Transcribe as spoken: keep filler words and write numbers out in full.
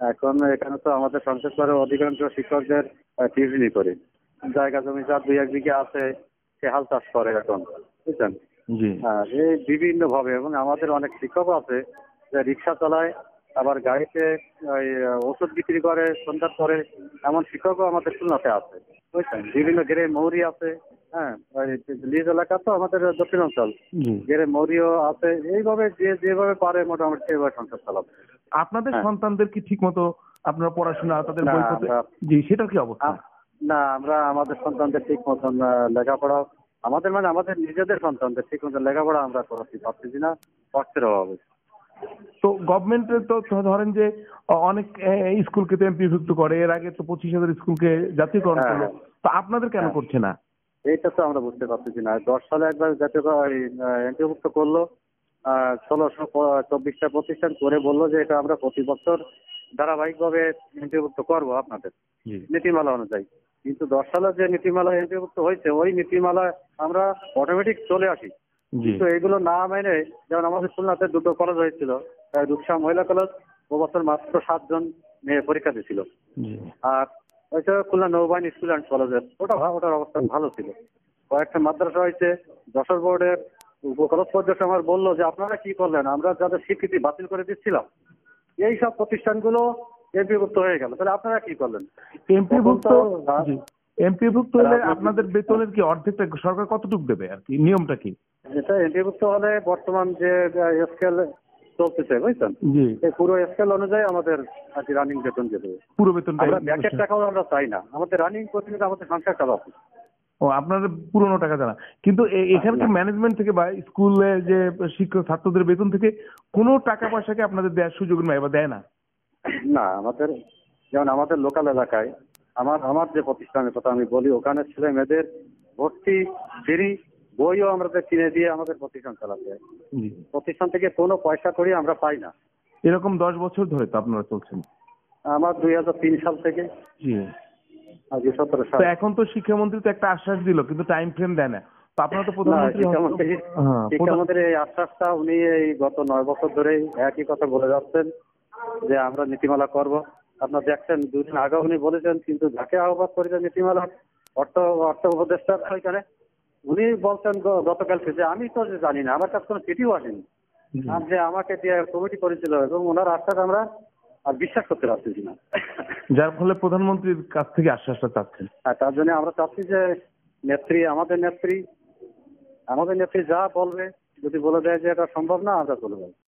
এখন এখানে তো আমাদের সংসদ করে অধিকাংশ শিক্ষকদের টিউশনি করে, জায়গা জমি যার দুই এক বিঘা আছে সে হাল চাষ করে এখন, বুঝছেন। জি হ্যাঁ, এই বিভিন্ন ভাবে, এবং আমাদের অনেক শিক্ষকও আছে যে রিক্সা চালায়, আবার গাড়িতে ওই ওষুধ বিক্রি করে, সন্ধ্যার পরে, এমন শিক্ষকও আমাদের খুলনাতে আছে, বুঝছেন। বিভিন্ন গেরে মৌরি আছে, হ্যাঁ, ওই নিজ এলাকা তো আমাদের দক্ষিণাঞ্চল, জি গেরে মৌরিও আছে। এইভাবে যে যেভাবে পারে মোটামুটি সেভাবে সংসার চালাচ্ছে। আপনাদের হ্যাঁ। সন্তানদের কি ঠিক মতো আপনারা পড়াশোনা তাদের না, বইপত্র, আমরা- জি সেটার কি অবস্থা? আম- না, আমরা আমাদের সন্তানদের ঠিক মতন আহ, লেখাপড়া, আমাদের মানে আমাদের নিজেদের সন্তানদের ঠিক মতন লেখাপড়া আমরা করাতে পারতেছি না, অর্থের অভাবে। তো গভর্নমেন্টের তো তো ধরেন যে অ- অনেক এ, স্কুলকে তো এমপিভুক্ত করে, এর আগে তো পঁচিশ হাজার স্কুলকে জাতীয়করণ হ্যাঁ, করলো, হ্যাঁ। তো আপনাদের কেন হ্যাঁ। করছে না? এইটা তো আমরা বুঝতে পারতেছি না। দশ সালে একবার জাতীয় এন্ট্রিভুক্ত করলো, আহ, ষোলোশো প- চব্বিশটা প্রতিষ্ঠান করে বললো যে এটা আমরা প্রতি বছর ধারাবাহিকভাবে এন্ট্রিভুক্ত করবো আপনাদের জি নীতিমালা অনুযায়ী। কিন্তু দশ সালে যে নীতিমালা এন্ট্রিভুক্ত হয়েছে ওই নীতিমালা আমরা অটোমেটিক চলে আসি। জি কিন্তু এগুলো না মেনে, যেমন আমাদের খুলনাতে দুটো কলেজ হয়েছিল, আহ, রূপসা মহিলা কলেজ, ও বছর মাত্র সাতজন মেয়ে পরীক্ষা দিয়েছিল। জি আর ওইটা খুলনা নৌবাহিনী স্কুল অ্যান্ড কলেজের, ওটা ভা- ওটার অবস্থা ভালো ছিল। কয়েকটা মাদ্রাসা হয়েছে, যশোর বোর্ডের কলেজ পর্যন্ত আমার বললো যে আপনারা কি করলেন, আমরা যাদের স্বীকৃতি বাতিল করে দিচ্ছিলাম এই সব প্রতিষ্ঠানগুলো এমপিভুক্ত হয়ে গেল, তাহলে আপনারা কি করলেন? এমপিভুক্ত, এখন তো, জি এমপিভুক্ত হলে রাজনৈতিক- আপনাদের বেতনের কি অর্ধেকটা সরকার কতটুকু দেবে আর কি, নিয়মটা কি? এটা এমপিভুক্ত হলে বর্তমান যে স্কেল চলতেছে, বুঝছেন, জি এই পুরো স্কেল অনুযায়ী আমাদের আর কি রানিং বেতন দেবে। পুরো বেতনটা আমরা ব্যাকের টাকাও আমরা চাই না, আমাদের রানিং প্রতিদিন আমাদের সংসার চালাচ্ছি। ও আপনাদের পুরোনো টাকা জানা, কিন্তু এ- এখানে কি ম্যানেজমেন্ট থেকে বা স্কুলে যে শিক্ষক ছাত্রদের বেতন থেকে কোনো টাকা পয়সাকে আপনাদের দেওয়ার সুযোগ নেই বা দেয় না? না, আমাদের যেমন আমাদের লোকাল এলাকায় আমার আমার যে প্রতিষ্ঠানের কথা আমি বলি, ওখানে ছেলে মেয়েদের ভর্তি ফ্রি, বইও আমাদের কিনে দিয়ে আমাদের প্রতিষ্ঠান চালাতে হয়। জি প্রতিষ্ঠান থেকে কোনো পয়সা করি আমরা পাই না। এরকম দশ বছর ধরে তো আপনারা চলছেন। আমার দুই হাজার তিন সাল থেকে জি আজ সতেরো সাল। তো এখন তো শিক্ষামন্ত্রী তো একটা আশ্বাস দিল, কিন্তু টাইম ফ্রেম দেয় না, তো আপনারা তো না, প্রধানমন্ত্রী শিক্ষামন্ত্রী হ্যাঁ, প্রধান- শিক্ষামন্ত্রীর এই আশ্বাসটা উনি এই গত নয় বছর ধরেই একই কথা বলে যাচ্ছেন যে আমরা নীতিমালা করব। আপনারা দেখছেন দুদিন আগে উনি বলেছেন, কিন্তু যাকে আহ্বান করেছেন নীতিমালা অর্থ অর্থ উপদেষ্টার ওইখানে, উনি বলছেন গ- গতকালকে যে আমি তো জানি না, আমার কাছে কোনো চিঠিও আসেনি, জি। আর যে আমাকে দিয়ে কমিটি করেছিল, এবং ওনার আশ্বাস আমরা আর বিশ্বাস করতে পারতেছি না। যার ফলে প্রধানমন্ত্রীর কাছ থেকে আশ্বাসটা চাচ্ছেন। আর তার জন্য আমরা চাচ্ছি যে নেত্রী, আমাদের নেত্রী আমাদের নেত্রী যা বলবে, যদি বলে দেয় যে এটা সম্ভব না, আমরা চলে যাবো।